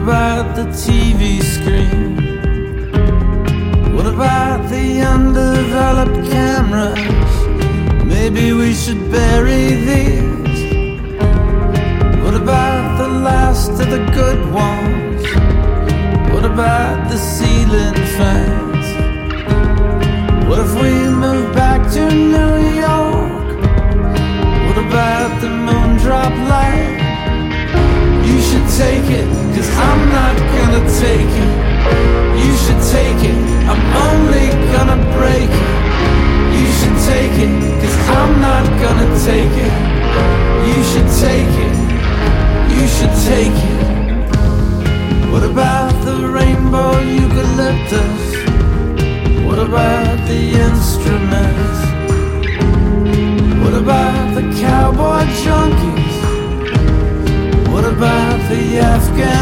about the TV screen? What about the undeveloped cameras? Maybe we should bury these. What about the last of the good ones? What about the ceiling fans? What if we move back to New York? What about the moondrop light? You should take it, 'cause I'm not gonna take it. You should take it, I'm only gonna break it. You should take it, 'cause I'm not gonna take it. You should take it, you should take it. What about the rainbow eucalyptus? What about the instruments? What about the cowboy junkies? What about the Afghan